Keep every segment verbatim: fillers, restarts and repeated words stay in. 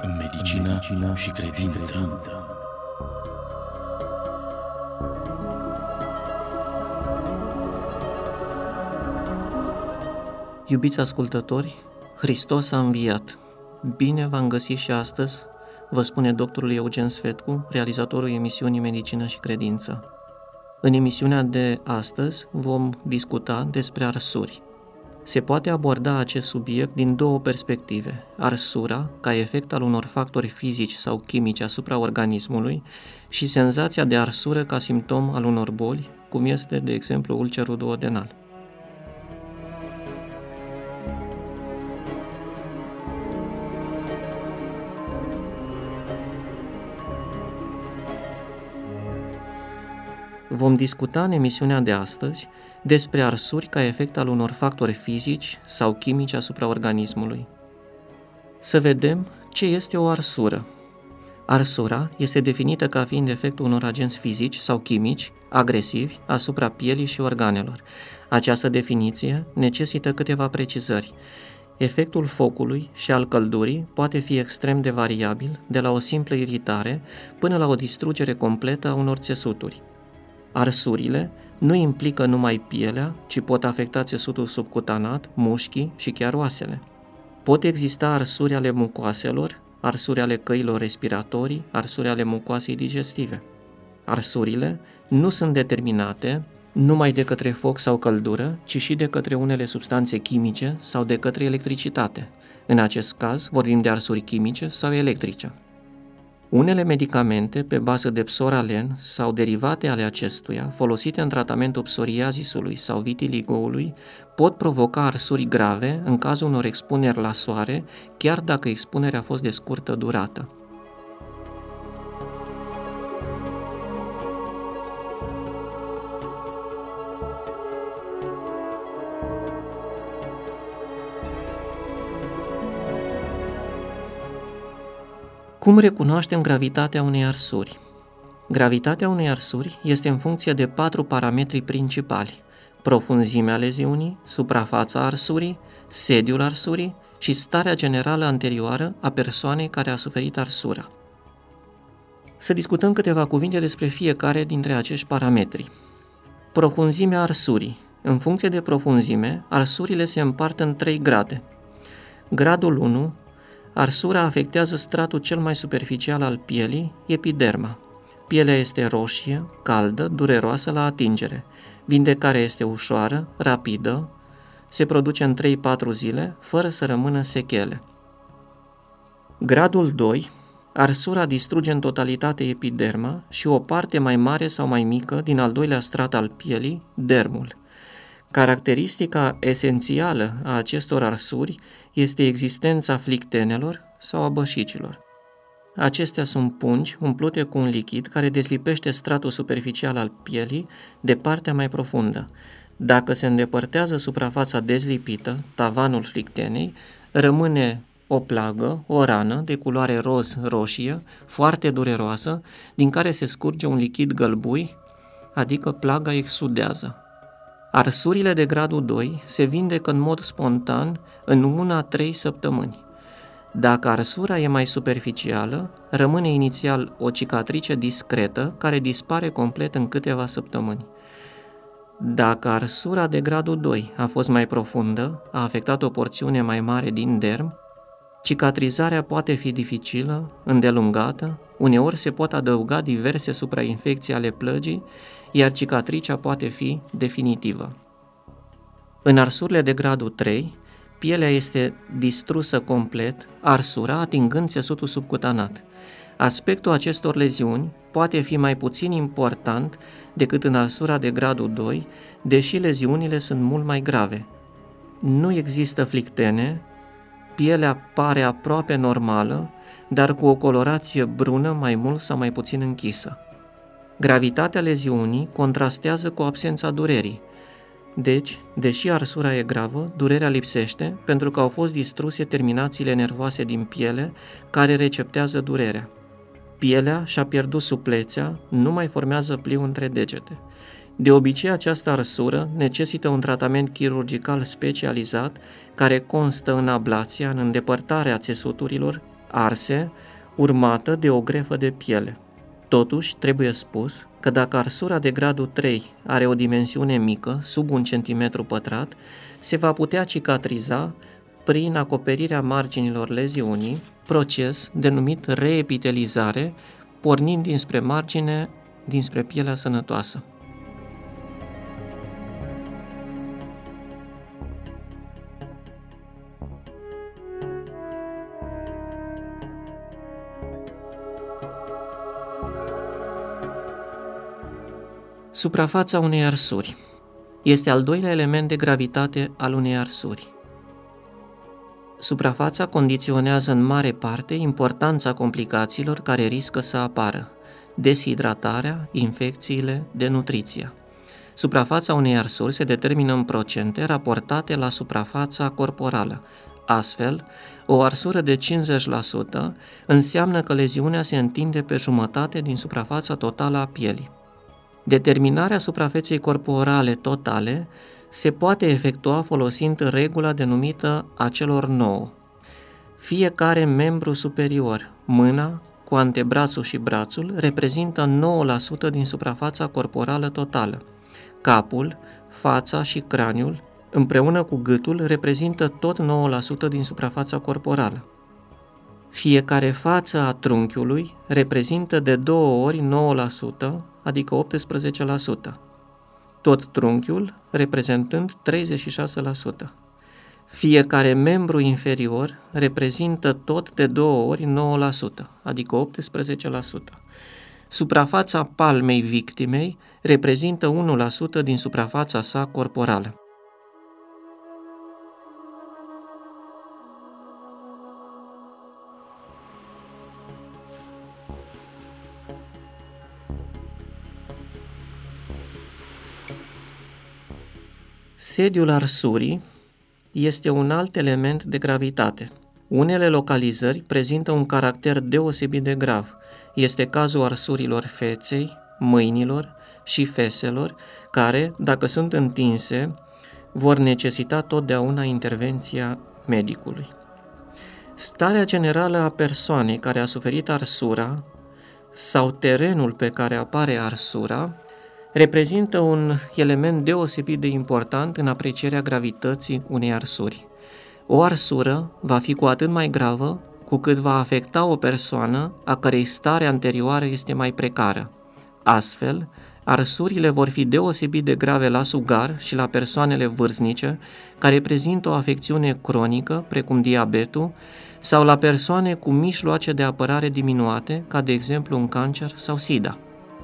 Medicină, Medicină și credință. Și credință. Iubiți ascultători, Hristos a înviat. Bine v-am găsit și astăzi, vă spune doctorul Eugen Sfetcu, realizatorul emisiunii Medicină și credință. În emisiunea de astăzi vom discuta despre arsuri. Se poate aborda acest subiect din două perspective: arsura, ca efect al unor factori fizici sau chimici asupra organismului, și senzația de arsură ca simptom al unor boli, cum este, de exemplu, ulcerul duodenal. Vom discuta în emisiunea de astăzi despre arsuri ca efect al unor factori fizici sau chimici asupra organismului. Să vedem ce este o arsură. Arsura este definită ca fiind efectul unor agenți fizici sau chimici agresivi asupra pielii și organelor. Această definiție necesită câteva precizări. Efectul focului și al căldurii poate fi extrem de variabil, de la o simplă iritare până la o distrugere completă a unor țesuturi. Arsurile nu implică numai pielea, ci pot afecta țesutul subcutanat, mușchii și chiar oasele. Pot exista arsuri ale mucoaselor, arsuri ale căilor respiratorii, arsuri ale mucoasei digestive. Arsurile nu sunt determinate numai de către foc sau căldură, ci și de către unele substanțe chimice sau de către electricitate. În acest caz vorbim de arsuri chimice sau electrice. Unele medicamente pe bază de psoralen sau derivate ale acestuia, folosite în tratamentul psoriazisului sau vitiligoului, pot provoca arsuri grave în cazul unor expuneri la soare, chiar dacă expunerea a fost de scurtă durată. Cum recunoaștem gravitatea unei arsuri? Gravitatea unei arsuri este în funcție de patru parametri principali: profunzimea leziunii, suprafața arsurii, sediul arsurii și starea generală anterioară a persoanei care a suferit arsura. Să discutăm câteva cuvinte despre fiecare dintre acești parametri. Profunzimea arsurii. În funcție de profunzime, arsurile se împart în trei grade. Gradul unu. Arsura afectează stratul cel mai superficial al pielii, epiderma. Pielea este roșie, caldă, dureroasă la atingere. Vindecarea este ușoară, rapidă, se produce în trei patru zile, fără să rămână sechele. Gradul doi. Arsura distruge în totalitate epiderma și o parte mai mare sau mai mică din al doilea strat al pielii, dermul. Caracteristica esențială a acestor arsuri este existența flictenelor sau a bășicilor. Acestea sunt pungi umplute cu un lichid care dezlipește stratul superficial al pielii de partea mai profundă. Dacă se îndepărtează suprafața dezlipită, tavanul flictenei, rămâne o plagă, o rană de culoare roz-roșie, foarte dureroasă, din care se scurge un lichid gălbui, adică plaga exudează. Arsurile de gradul doi se vindecă în mod spontan în una trei săptămâni. Dacă arsura e mai superficială, rămâne inițial o cicatrice discretă care dispare complet în câteva săptămâni. Dacă arsura de gradul doi a fost mai profundă, a afectat o porțiune mai mare din derm, cicatrizarea poate fi dificilă, îndelungată, uneori se pot adăuga diverse suprainfecții ale plăgii, iar cicatricea poate fi definitivă. În arsurile de gradul trei, pielea este distrusă complet, arsura atingând țesutul subcutanat. Aspectul acestor leziuni poate fi mai puțin important decât în arsura de gradul doi, deși leziunile sunt mult mai grave. Nu există flictene, pielea pare aproape normală, dar cu o colorație brună mai mult sau mai puțin închisă. Gravitatea leziunii contrastează cu absența durerii. Deci, deși arsura e gravă, durerea lipsește pentru că au fost distruse terminațiile nervoase din piele care receptează durerea. Pielea și-a pierdut suplețea, nu mai formează pliu între degete. De obicei, această arsură necesită un tratament chirurgical specializat care constă în ablația, în îndepărtarea țesuturilor arse, urmată de o grefă de piele. Totuși, trebuie spus că dacă arsura de gradul trei are o dimensiune mică, sub un centimetru pătrat, se va putea cicatriza prin acoperirea marginilor leziunii, proces denumit reepitelizare, pornind dinspre margine, dinspre pielea sănătoasă. Suprafața unei arsuri este al doilea element de gravitate al unei arsuri. Suprafața condiționează în mare parte importanța complicațiilor care riscă să apară: deshidratarea, infecțiile, denutriția. Suprafața unei arsuri se determină în procente raportate la suprafața corporală. Astfel, o arsură de cincizeci la sută înseamnă că leziunea se întinde pe jumătate din suprafața totală a pielii. Determinarea suprafeței corporale totale se poate efectua folosind regula denumită a celor nouă. Fiecare membru superior, mâna, cu antebrațul și brațul, reprezintă nouă la sută din suprafața corporală totală. Capul, fața și craniul, împreună cu gâtul, reprezintă tot nouă la sută din suprafața corporală. Fiecare față a trunchiului reprezintă de două ori nouă la sută, adică optsprezece la sută. Tot trunchiul reprezentând treizeci și șase la sută. Fiecare membru inferior reprezintă tot de două ori nouă la sută, adică optsprezece la sută. Suprafața palmei victimei reprezintă unu la sută din suprafața sa corporală. Sediul arsurii este un alt element de gravitate. Unele localizări prezintă un caracter deosebit de grav. Este cazul arsurilor feței, mâinilor și feselor, care, dacă sunt întinse, vor necesita totdeauna intervenția medicului. Starea generală a persoanei care a suferit arsura sau terenul pe care apare arsura reprezintă un element deosebit de important în aprecierea gravității unei arsuri. O arsură va fi cu atât mai gravă cu cât va afecta o persoană a cărei stare anterioară este mai precară. Astfel, arsurile vor fi deosebit de grave la sugar și la persoanele vârstnice care prezintă o afecțiune cronică, precum diabetul, sau la persoane cu mijloace de apărare diminuate, ca de exemplu un cancer sau SIDA.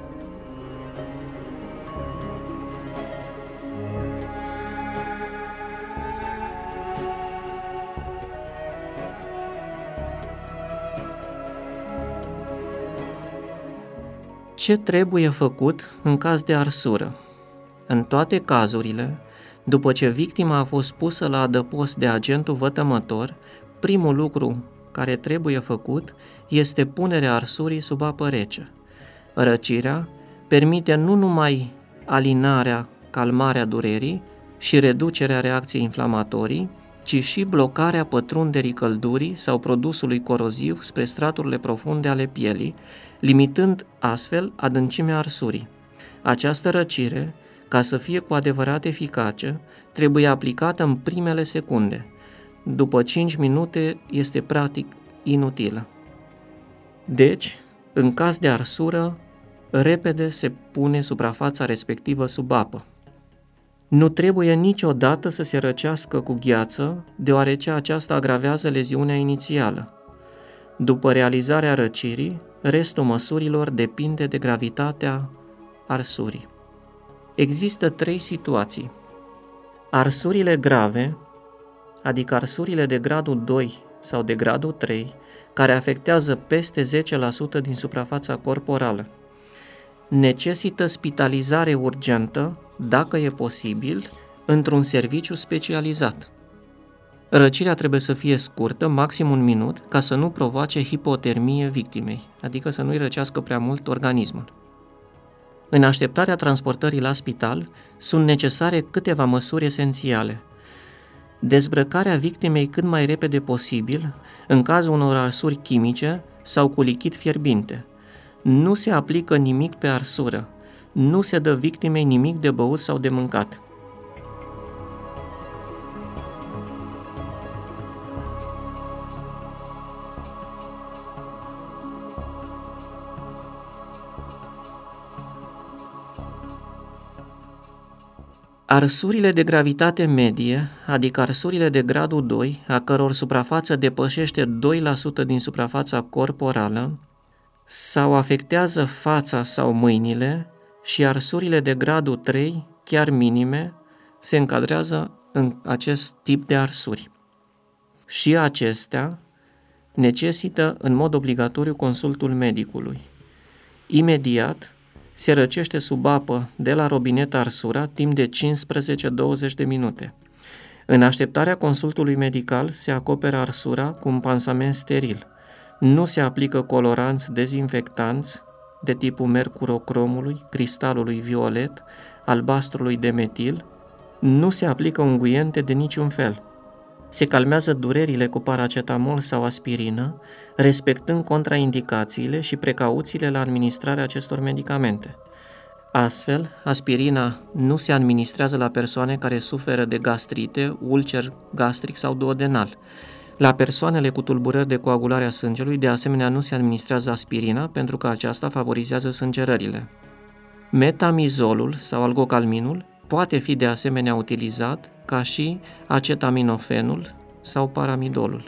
Ce trebuie făcut în caz de arsură? În toate cazurile, după ce victima a fost pusă la adăpost de agentul vătămător, primul lucru care trebuie făcut este punerea arsurii sub apă rece. Răcirea permite nu numai alinarea, calmarea durerii și reducerea reacției inflamatorii, ci și blocarea pătrunderii căldurii sau produsului coroziv spre straturile profunde ale pielii, limitând astfel adâncimea arsurii. Această răcire, ca să fie cu adevărat eficace, trebuie aplicată în primele secunde. După cinci minute este practic inutilă. Deci, în caz de arsură, repede se pune suprafața respectivă sub apă. Nu trebuie niciodată să se răcească cu gheață, deoarece aceasta agravează leziunea inițială. După realizarea răcirii, restul măsurilor depinde de gravitatea arsurii. Există trei situații. Arsurile grave, adică arsurile de gradul doi sau de gradul trei, care afectează peste zece la sută din suprafața corporală, necesită spitalizare urgentă, dacă e posibil, într-un serviciu specializat. Răcirea trebuie să fie scurtă, maxim un minut, ca să nu provoace hipotermie victimei, adică să nu-i răcească prea mult organismul. În așteptarea transportării la spital, sunt necesare câteva măsuri esențiale. dezbrăcarea victimei cât mai repede posibil, în cazul unor arsuri chimice sau cu lichid fierbinte. Nu se aplică nimic pe arsură, nu se dă victimei nimic de băut sau de mâncat. Arsurile de gravitate medie, adică arsurile de gradul doi, a căror suprafață depășește doi la sută din suprafața corporală, sau afectează fața sau mâinile, și arsurile de gradul trei, chiar minime, se încadrează în acest tip de arsuri. Și acestea necesită în mod obligatoriu consultul medicului. Imediat se răcește sub apă de la robinet arsura timp de cincisprezece douăzeci de minute. În așteptarea consultului medical se acoperă arsura cu un pansament steril. Nu se aplică coloranți dezinfectanți de tipul mercurocromului, cristalului violet, albastrului de metil. Nu se aplică unguiente de niciun fel. Se calmează durerile cu paracetamol sau aspirină, respectând contraindicațiile și precauțiile la administrarea acestor medicamente. Astfel, aspirina nu se administrează la persoane care suferă de gastrite, ulcer gastric sau duodenal. La persoanele cu tulburări de coagulare a sângelui, de asemenea, nu se administrează aspirina pentru că aceasta favorizează sângerările. Metamizolul sau algocalminul poate fi de asemenea utilizat ca și acetaminofenul sau paramidolul.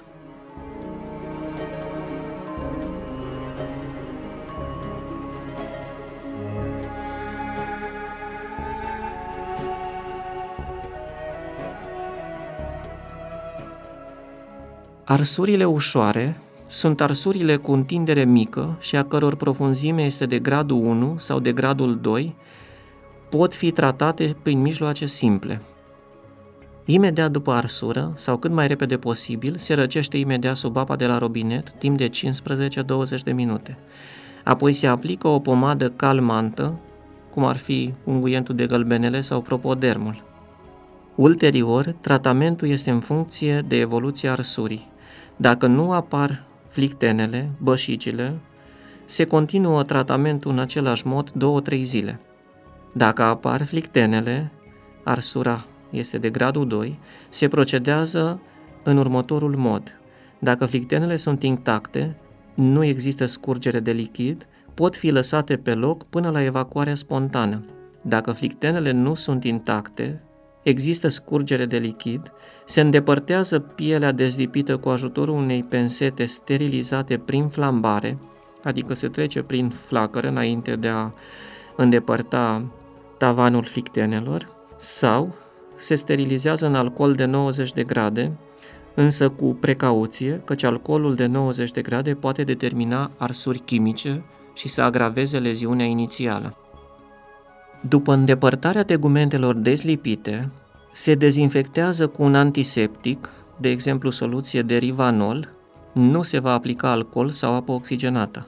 Arsurile ușoare sunt arsurile cu întindere mică și a căror profunzime este de gradul unu sau de gradul doi, pot fi tratate prin mijloace simple. Imediat după arsură, sau cât mai repede posibil, se răcește imediat sub apa de la robinet, timp de cincisprezece douăzeci de minute. Apoi se aplică o pomadă calmantă, cum ar fi unguientul de gălbenele sau propodermul. Ulterior, tratamentul este în funcție de evoluția arsurii. Dacă nu apar flictenele, bășicile, se continuă tratamentul în același mod două-trei zile. Dacă apar flictenele, arsura este de gradul doi, se procedează în următorul mod. Dacă flictenele sunt intacte, nu există scurgere de lichid, pot fi lăsate pe loc până la evacuarea spontană. Dacă flictenele nu sunt intacte, există scurgere de lichid, se îndepărtează pielea dezlipită cu ajutorul unei pensete sterilizate prin flambare, adică se trece prin flacără înainte de a îndepărta tavanul flictenelor, sau se sterilizează în alcool de nouăzeci de grade, însă cu precauție, căci alcoolul de nouăzeci de grade poate determina arsuri chimice și să agraveze leziunea inițială. După îndepărtarea tegumentelor dezlipite, se dezinfectează cu un antiseptic, de exemplu soluție de Rivanol, nu se va aplica alcool sau apă oxigenată.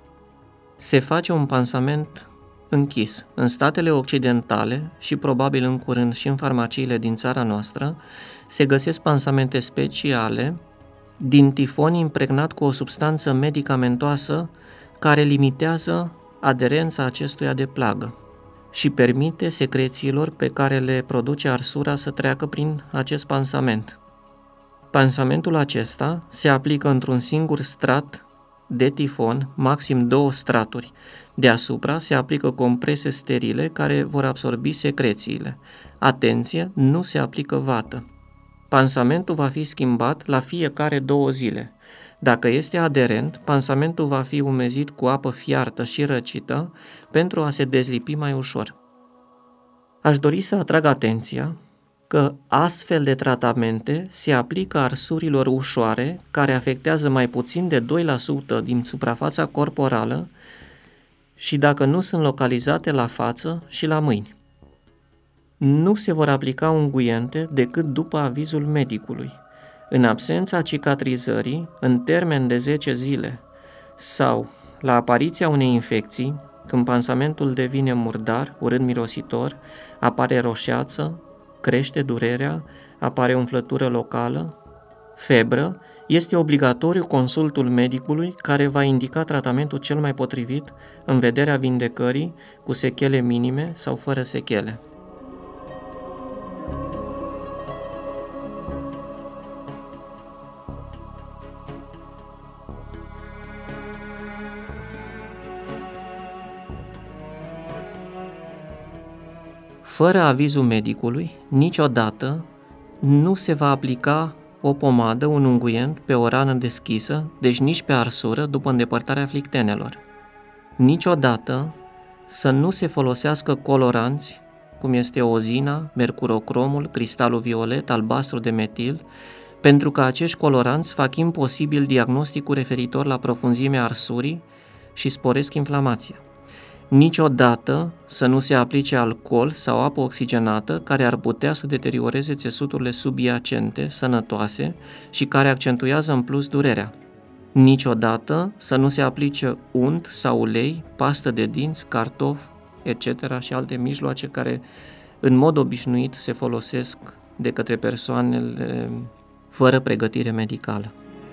Se face un pansament închis. În statele occidentale și probabil în curând și în farmaciile din țara noastră, se găsesc pansamente speciale din tifon impregnat cu o substanță medicamentoasă care limitează aderența acestuia de plagă și permite secrețiilor pe care le produce arsura să treacă prin acest pansament. Pansamentul acesta se aplică într-un singur strat de tifon, maxim două straturi. Deasupra se aplică comprese sterile care vor absorbi secrețiile. Atenție, nu se aplică vată. Pansamentul va fi schimbat la fiecare două zile. Dacă este aderent, pansamentul va fi umezit cu apă fiartă și răcită pentru a se dezlipi mai ușor. Aș dori să atrag atenția că astfel de tratamente se aplică arsurilor ușoare care afectează mai puțin de doi la sută din suprafața corporală și dacă nu sunt localizate la față și la mâini. Nu se vor aplica unguiente decât după avizul medicului. În absența cicatrizării, în termen de zece zile sau la apariția unei infecții, când pansamentul devine murdar, urât mirositor, apare roșeață, crește durerea, apare umflătură locală, febră, este obligatoriu consultul medicului care va indica tratamentul cel mai potrivit în vederea vindecării cu sechele minime sau fără sechele. Fără avizul medicului, niciodată nu se va aplica o pomadă, un unguent pe o rană deschisă, deci nici pe arsură după îndepărtarea flictenelor. Niciodată să nu se folosească coloranți, cum este ozina, mercurocromul, cristalul violet, albastru de metil, pentru că acești coloranți fac imposibil diagnosticul referitor la profunzimea arsurii și sporesc inflamația. Niciodată să nu se aplice alcool sau apă oxigenată care ar putea să deterioreze țesuturile subiacente, sănătoase și care accentuează în plus durerea. Niciodată să nu se aplice unt sau ulei, pastă de dinți, cartofi, et cetera și alte mijloace care în mod obișnuit se folosesc de către persoanele fără pregătire medicală.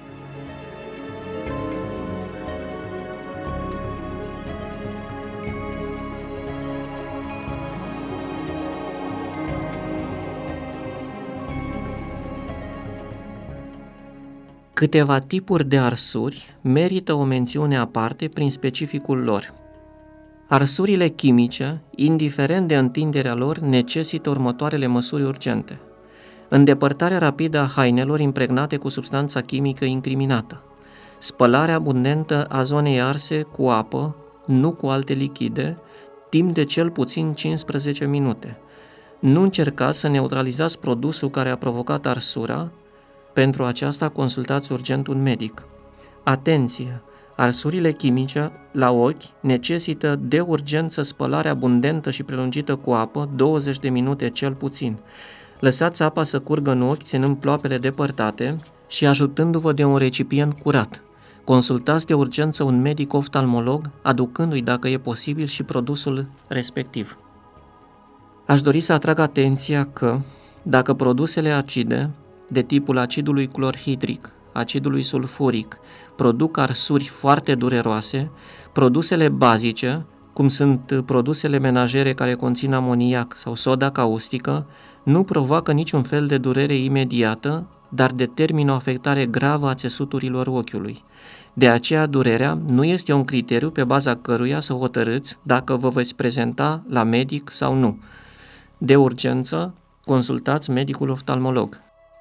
Câteva tipuri de arsuri merită o mențiune aparte prin specificul lor. Arsurile chimice, indiferent de întinderea lor, necesită următoarele măsuri urgente. Îndepărtarea rapidă a hainelor impregnate cu substanța chimică incriminată. Spălarea abundentă a zonei arse cu apă, nu cu alte lichide, timp de cel puțin cincisprezece minute. Nu încercați să neutralizați produsul care a provocat arsura. Pentru aceasta consultați urgent un medic. Atenție! Arsurile chimice la ochi necesită de urgență spălare abundentă și prelungită cu apă, douăzeci de minute cel puțin. Lăsați apa să curgă în ochi, ținând ploapele depărtate și ajutându-vă de un recipient curat. Consultați de urgență un medic oftalmolog, aducându-i, dacă e posibil, și produsul respectiv. Aș dori să atrag atenția că, dacă produsele acide, de tipul acidului clorhidric, acidului sulfuric, produc arsuri foarte dureroase, produsele bazice, cum sunt produsele menajere care conțin amoniac sau soda caustică, nu provoacă niciun fel de durere imediată, dar determină o afectare gravă a țesuturilor ochiului. De aceea, durerea nu este un criteriu pe baza căruia să hotărâți dacă vă veți prezenta la medic sau nu. De urgență, consultați medicul oftalmolog.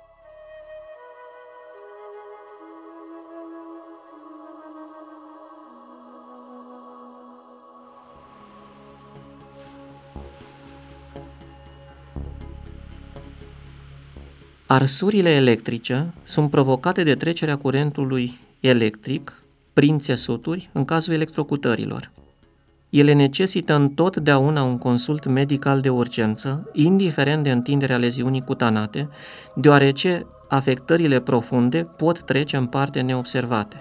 Arsurile electrice sunt provocate de trecerea curentului electric prin țesuturi în cazul electrocutărilor. Ele necesită întotdeauna un consult medical de urgență, indiferent de întinderea leziunii cutanate, deoarece afectările profunde pot trece în parte neobservate.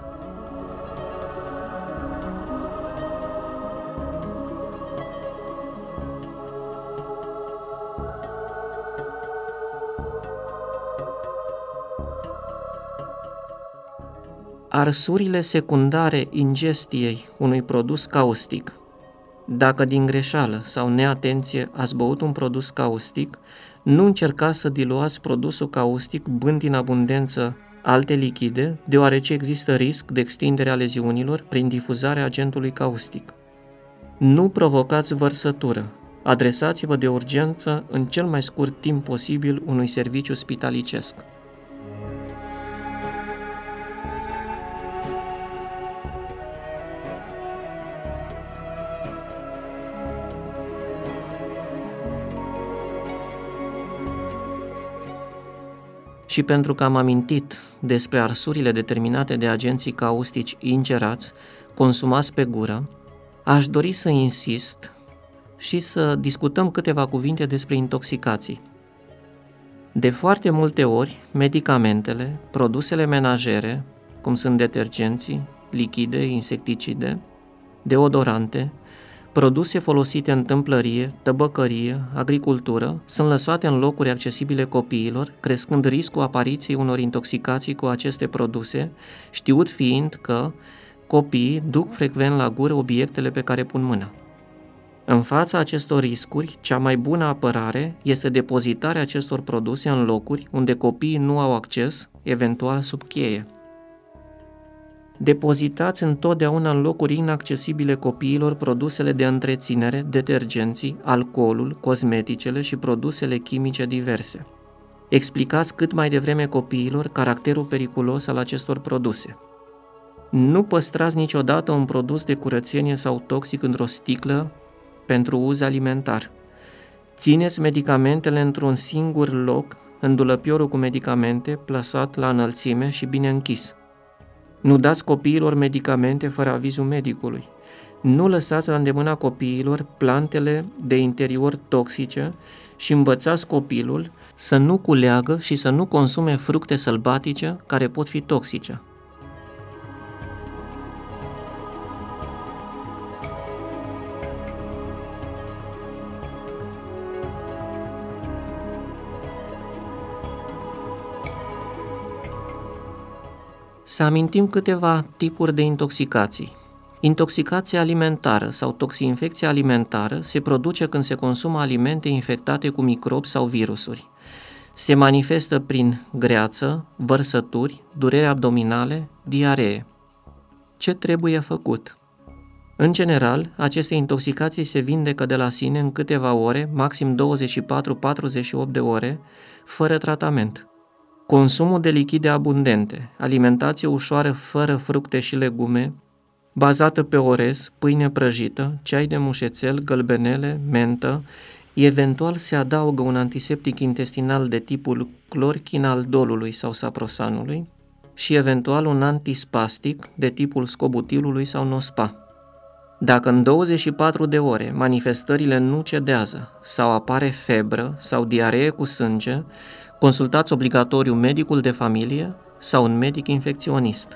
Arsurile secundare ingestiei unui produs caustic. Dacă din greșeală sau neatenție ați băut un produs caustic, nu încercați să diluați produsul caustic bând în abundență alte lichide, deoarece există risc de extindere a leziunilor prin difuzarea agentului caustic. Nu provocați vărsătură. Adresați-vă de urgență în cel mai scurt timp posibil unui serviciu spitalicesc. Și pentru că am amintit despre arsurile determinate de agenții caustici ingerați, consumați pe gură, aș dori să insist și să discutăm câteva cuvinte despre intoxicații. De foarte multe ori, medicamentele, produsele menajere, cum sunt detergenții, lichide, insecticide, deodorante, Produse folosite în tâmplărie, tăbăcărie, agricultură sunt lăsate în locuri accesibile copiilor, crescând riscul apariției unor intoxicații cu aceste produse, știut fiind că copiii duc frecvent la gură obiectele pe care pun mâna. În fața acestor riscuri, cea mai bună apărare este depozitarea acestor produse în locuri unde copiii nu au acces, eventual sub cheie. Depozitați întotdeauna în locuri inaccesibile copiilor produsele de întreținere, detergenții, alcoolul, cosmeticele și produsele chimice diverse. Explicați cât mai devreme copiilor caracterul periculos al acestor produse. Nu păstrați niciodată un produs de curățenie sau toxic într-o sticlă pentru uz alimentar. Țineți medicamentele într-un singur loc, în dulăpiorul cu medicamente, plasat la înălțime și bine închis. Nu dați copiilor medicamente fără avizul medicului. Nu lăsați la îndemâna copiilor plantele de interior toxice și învățați copilul să nu culeagă și să nu consume fructe sălbatice care pot fi toxice. Să amintim câteva tipuri de intoxicații. Intoxicația alimentară sau toxinfecția alimentară se produce când se consumă alimente infectate cu microbi sau virusuri. Se manifestă prin greață, vărsături, dureri abdominale, diaree. Ce trebuie făcut? În general, aceste intoxicații se vindecă de la sine în câteva ore, maxim douăzeci și patru - patruzeci și opt de ore, fără tratament. Consumul de lichide abundente, alimentație ușoară fără fructe și legume, bazată pe orez, pâine prăjită, ceai de mușețel, gălbenele, mentă, eventual se adaugă un antiseptic intestinal de tipul clorchinaldolului sau saprosanului și eventual un antispastic de tipul scobutilului sau nospa. Dacă în douăzeci și patru de ore manifestările nu cedează sau apare febră sau diaree cu sânge, consultați obligatoriu medicul de familie sau un medic infecționist.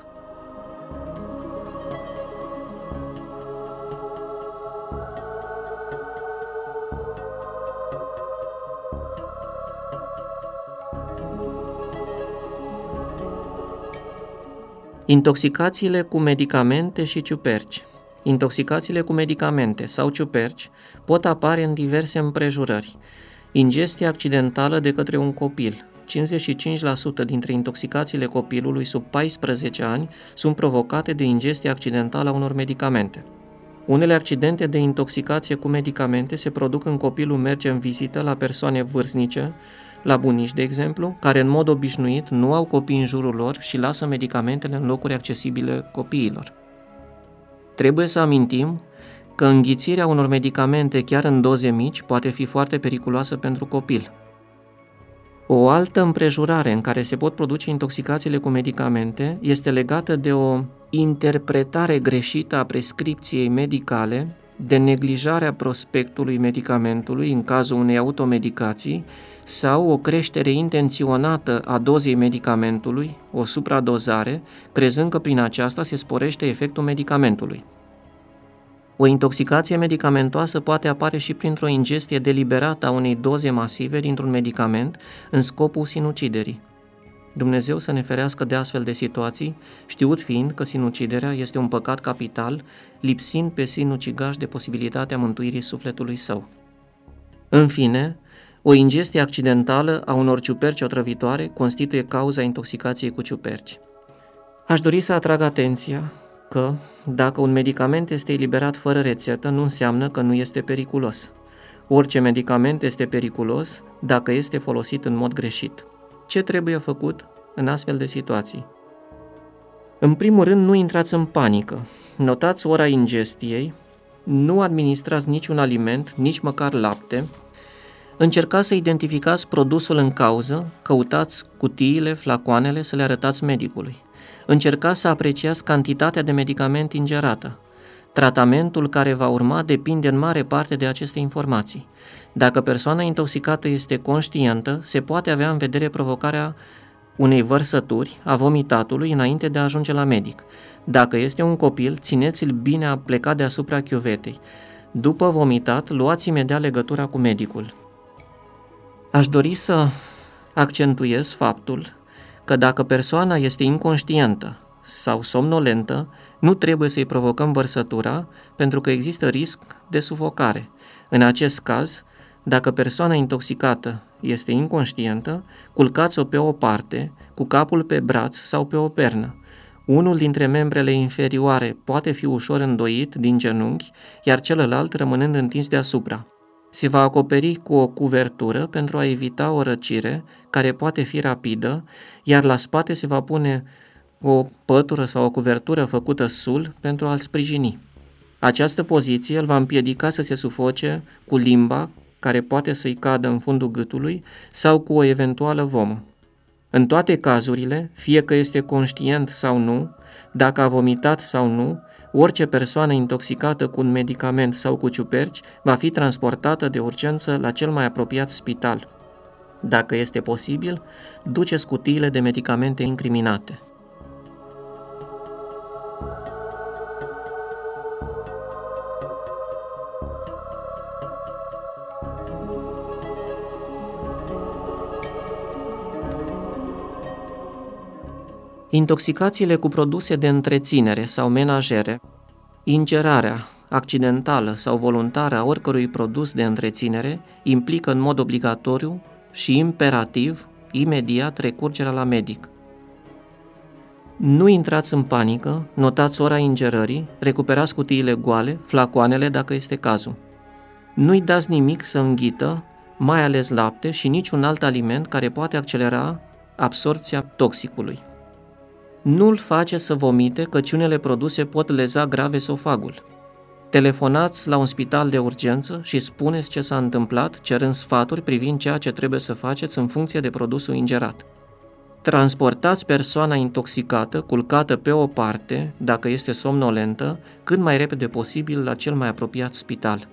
Intoxicațiile cu medicamente și ciuperci. Intoxicațiile cu medicamente sau ciuperci pot apare în diverse împrejurări. Ingestie accidentală de către un copil. cincizeci și cinci la sută dintre intoxicațiile copilului sub paisprezece ani sunt provocate de ingestie accidentală a unor medicamente. Unele accidente de intoxicație cu medicamente se produc când copilul merge în vizită la persoane vârstnice, la bunici, de exemplu, care în mod obișnuit nu au copii în jurul lor și lasă medicamentele în locuri accesibile copiilor. Trebuie să amintim că înghițirea unor medicamente chiar în doze mici poate fi foarte periculoasă pentru copil. O altă împrejurare în care se pot produce intoxicațiile cu medicamente este legată de o interpretare greșită a prescripției medicale, de neglijarea prospectului medicamentului în cazul unei automedicații sau o creștere intenționată a dozei medicamentului, o supradozare, crezând că prin aceasta se sporește efectul medicamentului. O intoxicație medicamentoasă poate apare și printr-o ingestie deliberată a unei doze masive dintr-un medicament în scopul sinuciderii. Dumnezeu să ne ferească de astfel de situații, știut fiind că sinuciderea este un păcat capital, lipsind pe sinucigaș de posibilitatea mântuirii sufletului său. În fine, o ingestie accidentală a unor ciuperci otrăvitoare constituie cauza intoxicației cu ciuperci. Aș dori să atrag atenția că, dacă un medicament este eliberat fără rețetă, nu înseamnă că nu este periculos. Orice medicament este periculos dacă este folosit în mod greșit. Ce trebuie făcut în astfel de situații? În primul rând, nu intrați în panică. Notați ora ingestiei, nu administrați niciun aliment, nici măcar lapte. Încercați să identificați produsul în cauză, căutați cutiile, flacoanele, să le arătați medicului. Încercați să apreciați cantitatea de medicament ingerată. Tratamentul care va urma depinde în mare parte de aceste informații. Dacă persoana intoxicată este conștientă, se poate avea în vedere provocarea unei vărsături, a vomitatului, înainte de a ajunge la medic. Dacă este un copil, țineți-l bine aplecat deasupra chiuvetei. După vomitat, luați imediat legătura cu medicul. Aș dori să accentuez faptul că dacă persoana este inconștientă sau somnolentă, nu trebuie să-i provocăm vărsătura pentru că există risc de sufocare. În acest caz, dacă persoana intoxicată este inconștientă, culcați-o pe o parte, cu capul pe braț sau pe o pernă. Unul dintre membrele inferioare poate fi ușor îndoit din genunchi, iar celălalt rămânând întins deasupra. Se va acoperi cu o cuvertură pentru a evita o răcire care poate fi rapidă, iar la spate se va pune o pătură sau o cuvertură făcută sul pentru a-l sprijini. Această poziție îl va împiedica să se sufoce cu limba, care poate să-i cadă în fundul gâtului, sau cu o eventuală vomă. În toate cazurile, fie că este conștient sau nu, dacă a vomitat sau nu, orice persoană intoxicată cu un medicament sau cu ciuperci va fi transportată de urgență la cel mai apropiat spital. Dacă este posibil, duceți cutiile de medicamente incriminate. Intoxicațiile cu produse de întreținere sau menajere, ingerarea accidentală sau voluntară a oricărui produs de întreținere implică în mod obligatoriu și imperativ imediat recurgerea la medic. Nu intrați în panică, notați ora ingerării, recuperați cutiile goale, flacoanele dacă este cazul. Nu-i dați nimic să înghită, mai ales lapte și niciun alt aliment care poate accelera absorbția toxicului. Nu-l face să vomite, căci unele produse pot leza grav esofagul. Telefonați la un spital de urgență și spuneți ce s-a întâmplat, cerând sfaturi privind ceea ce trebuie să faceți în funcție de produsul ingerat. Transportați persoana intoxicată, culcată pe o parte, dacă este somnolentă, cât mai repede posibil la cel mai apropiat spital.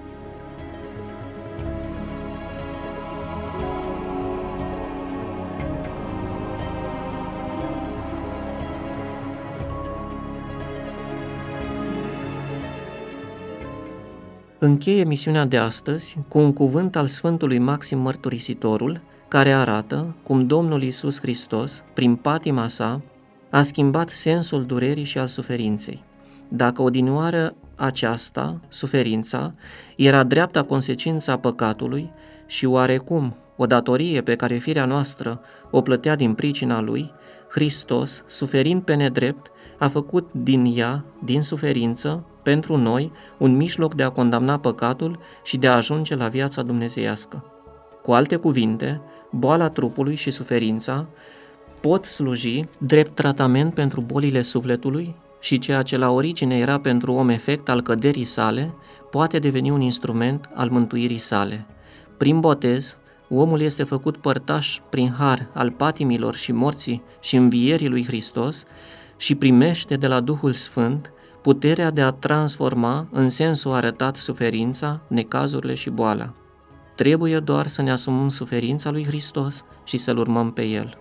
Încheie emisiunea de astăzi cu un cuvânt al Sfântului Maxim Mărturisitorul, care arată cum Domnul Iisus Hristos, prin patima sa, a schimbat sensul durerii și al suferinței. Dacă odinioară aceasta, suferința, era dreapta consecință a păcatului și oarecum o datorie pe care firea noastră o plătea din pricina Lui, Hristos, suferind pe nedrept, a făcut din ea, din suferință, pentru noi, un mijloc de a condamna păcatul și de a ajunge la viața dumnezeiască. Cu alte cuvinte, boala trupului și suferința pot sluji drept tratament pentru bolile sufletului și ceea ce la origine era pentru om efect al căderii sale, poate deveni un instrument al mântuirii sale. Prin botez, omul este făcut părtaș prin har al patimilor și morții și învierii lui Hristos și primește de la Duhul Sfânt puterea de a transforma în sensul arătat suferința, necazurile și boala. Trebuie doar să ne asumăm suferința lui Hristos și să-L urmăm pe El.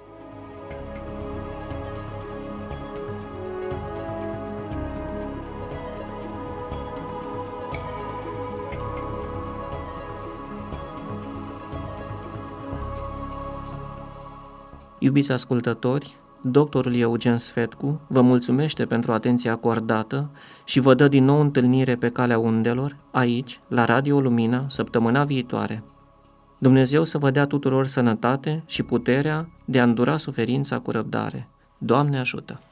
Iubiți ascultători, doctorul Eugen Sfetcu vă mulțumește pentru atenția acordată și vă dă din nou întâlnire pe calea undelor, aici, la Radio Lumina, săptămâna viitoare. Dumnezeu să vă dea tuturor sănătate și puterea de a îndura suferința cu răbdare. Doamne ajută!